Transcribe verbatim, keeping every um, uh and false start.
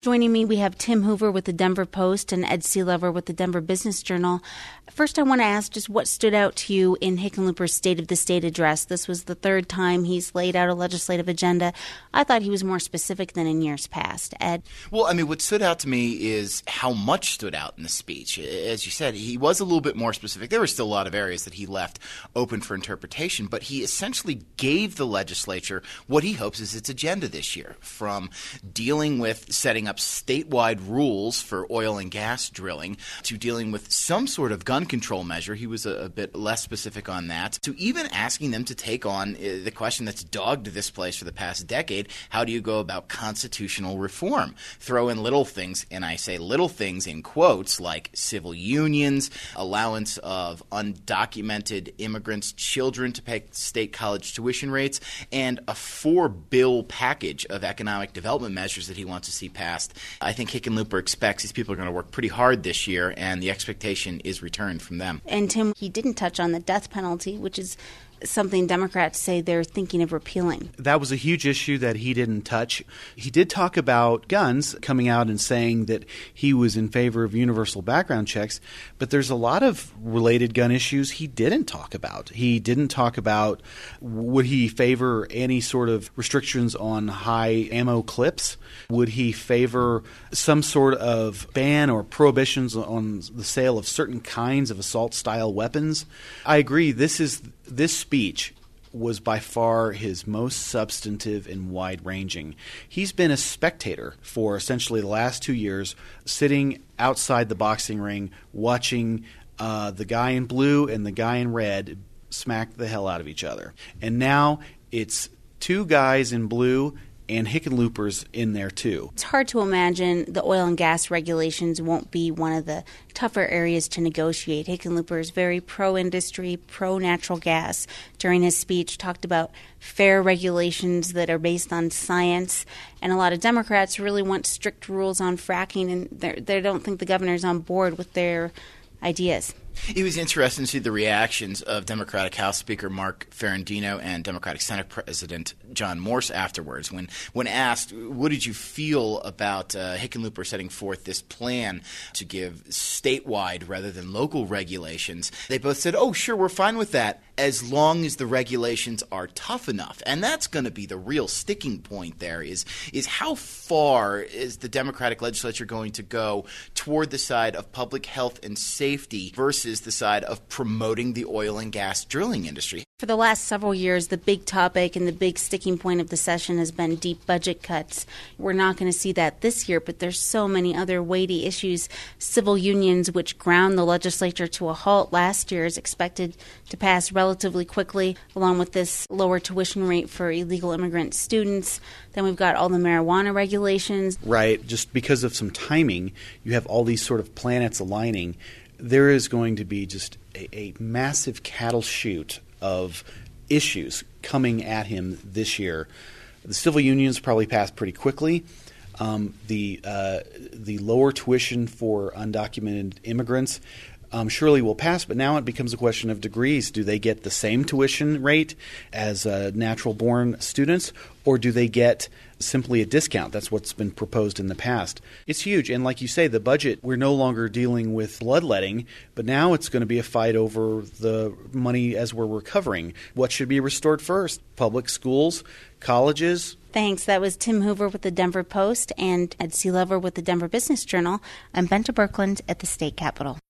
Joining me, we have Tim Hoover with the Denver Post and Ed Sealover with the Denver Business Journal. First, I want to ask just what stood out to you in Hickenlooper's State of the State address. This was the third time he's laid out a legislative agenda. I thought he was more specific than in years past. Ed? Well, I mean, what stood out to me is how much stood out in the speech. As you said, he was a little bit more specific. There were still a lot of areas that he left open for interpretation, but he essentially gave the legislature what he hopes is its agenda this year, from dealing with setting up statewide rules for oil and gas drilling to dealing with some sort of gun control measure. He was a, a bit less specific on that, to even asking them to take on uh, the question that's dogged this place for the past decade: how do you go about constitutional reform? Throw in little things, and I say little things in quotes, like civil unions, allowance of undocumented immigrants' children to pay state college tuition rates, and a four-bill package of economic development measures that he wants to see passed. I think Hickenlooper expects these people are going to work pretty hard this year, and the expectation is returned from them. And Tim, he didn't touch on the death penalty, which is something Democrats say they're thinking of repealing. That was a huge issue that he didn't touch. He did talk about guns, coming out and saying that he was in favor of universal background checks, but there's a lot of related gun issues he didn't talk about. He didn't talk about would he favor any sort of restrictions on high ammo clips? Would he favor some sort of ban or prohibitions on the sale of certain kinds of assault-style weapons? I agree. This is this speech was by far his most substantive and wide-ranging. He's been a spectator for essentially the last two years, sitting outside the boxing ring, watching uh, the guy in blue and the guy in red smack the hell out of each other. And now it's two guys in blue and Hickenlooper's in there too. It's hard to imagine the oil and gas regulations won't be one of the tougher areas to negotiate. Hickenlooper is very pro-industry, pro-natural gas. During his speech, talked about fair regulations that are based on science. And a lot of Democrats really want strict rules on fracking, and they don't think the governor's on board with their ideas. It was interesting to see the reactions of Democratic House Speaker Mark Ferrandino and Democratic Senate President John Morse afterwards. When when asked, what did you feel about uh, Hickenlooper setting forth this plan to give statewide rather than local regulations, they both said, oh, sure, we're fine with that as long as the regulations are tough enough. And that's going to be the real sticking point there is, is how far is the Democratic legislature going to go toward the side of public health and safety versus the side of promoting the oil and gas drilling industry. For the last several years, the big topic and the big sticking point of the session has been deep budget cuts. We're not going to see that this year, but there's so many other weighty issues. Civil unions, which ground the legislature to a halt last year, is expected to pass relatively quickly, along with this lower tuition rate for illegal immigrant students. Then we've got all the marijuana regulations. Right. Just because of some timing, you have all these sort of planets aligning. There is going to be just a, a massive cattle chute of issues coming at him this year. The civil unions probably passed pretty quickly. Um, the uh, the lower tuition for undocumented immigrants um, surely will pass, but now it becomes a question of degrees. Do they get the same tuition rate as uh, natural-born students, or do they get simply a discount? That's what's been proposed in the past. It's huge. And like you say, the budget, we're no longer dealing with bloodletting, but now it's going to be a fight over the money as we're recovering. What should be restored first? Public schools, colleges? Thanks. That was Tim Hoover with the Denver Post and Ed Sealover with the Denver Business Journal. I'm Benta Birkeland at the State Capitol.